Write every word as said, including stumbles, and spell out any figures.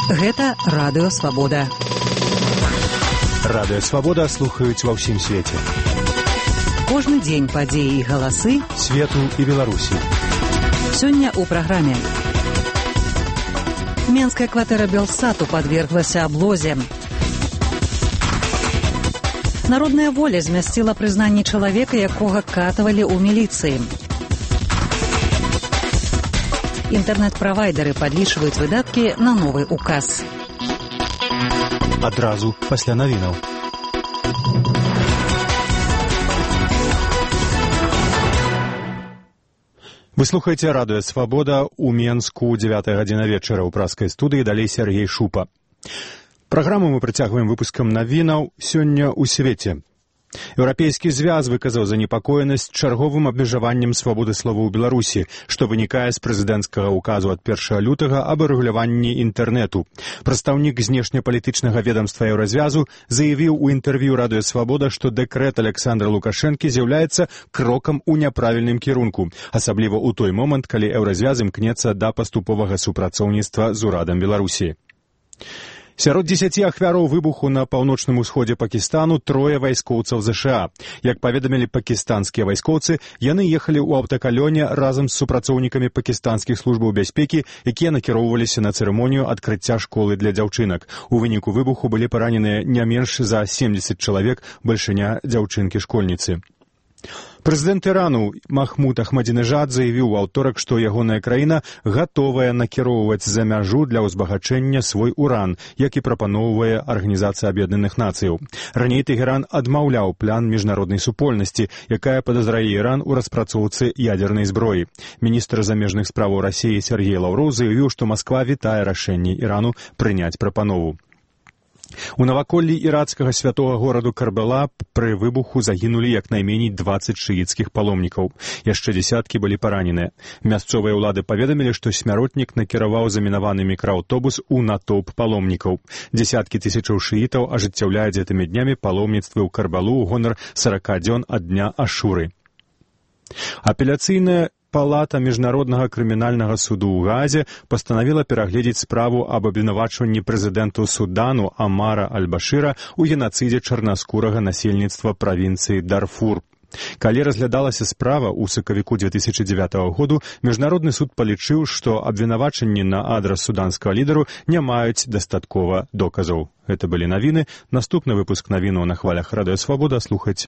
Гэта Радыё Свабода. Радыё Свабода слухаюць ва ўсім свеце. Кожны дзень падзеі і галасы свету і Беларусі. Сёння ў праграме. Менская кватэра Белсату падверглася аблозе. Народная воля змясціла прызнанне чалавека, якога катавалі ў міліцыі. Інтэрнэт-правайдары падлічваюць выдаткі на новы указ. Адразу пасля навінаў. Вы слухаеце Радыё Свабода ў Менску дзевятая гадзіна вечара ў праскай студыі, далей Сергей Шупа. Праграму мы працягваем выпускам навінаў сёння ў свеце. Еўрапейскі звяз выказаў занепакоенасць чарговым абмежаваннем свабоды слова ў Беларусі, што вынікае з прэзідэнцкага ўказу ад першага лютага аб рэгуляванні інтэрнэту. Прадстаўнік знешнепалітычнага ведамства Еўразвязу заявіў у інтэрв'ю Радыё Свабода, што дэкрэт Александра Лукашэнкі з'яўляецца крокам у няправільным кірунку, асабліва ў той момант, калі Еўразвяз імкнецца да паступовага супрацоўніцтва з урадам Беларусі. Сярод дзесяці ахвяраў выбуху на паўночным усходзе Пакістану трое вайскоўцаў ЗША. Як паведамілі пакістанскія вайскоўцы, яны ехалі ў аўтакалёне разам з супрацоўнікамі пакістанскіх службаў бяспекі, якія накіроўваліся на цырымонію адкрыцця школы для дзяўчынак. У выніку выбуху былі параненыя не менш за семдзесят чалавек, бальшыня дзяўчынкі-школьніцы. Прэзідэнт Ірану Махмуд Ахмадзінежад заявіў у аўторак, што ягоная краіна гатовая накіроўваць за мяжу для ўзбагачэння свой уран, як і прапаноўвае Арганізацыя Аб'яднаных Нацыяў. Раней Тэгеран адмаўляў план міжнароднай супольнасці, якая падазрае Іран у распрацоўцы ядзернай зброі. Міністр замежных справаў Расіі Сергей Лаўроў заявіў, што Масква вітае рашэнне Ірану прыняць прапанову. У наваколлі ірацкага святога гораду Карбала пры выбуху загінулі як найменей дваццаць шыіцкіх паломнікаў. Яшчэ дзесяткі былі параненыя. Мясцовыя ўлады паведамілі, што смяротнік накіраваў замінаваны мікрааўтобус у натоўп паломнікаў. Дзесяткі тысячаў шыітаў ажыццяўляюць гэтымі днямі паломніцтвы ў Карбалу ў гонар сарака дзён ад дня Ашуры. Апеляцыйная Палата міжнароднага крымінальнага суду ў Газе пастанавіла перагледзець справу аб абвінавачванні прэзідэнту Судану Амара Аль-Башыра ў генацыдзе чарнаскурага насельніцтва правінцыі Дарфур. Калі разглядалася справа ў сакавіку дзве тысячы дзевятага году, міжнародны суд палічыў, што абвінавачанні на адрас суданскага лідару не маюць дастаткова доказаў. Гэта былі навіны. Наступны выпуск навінаў на хвалях Радыё Свабода слухаць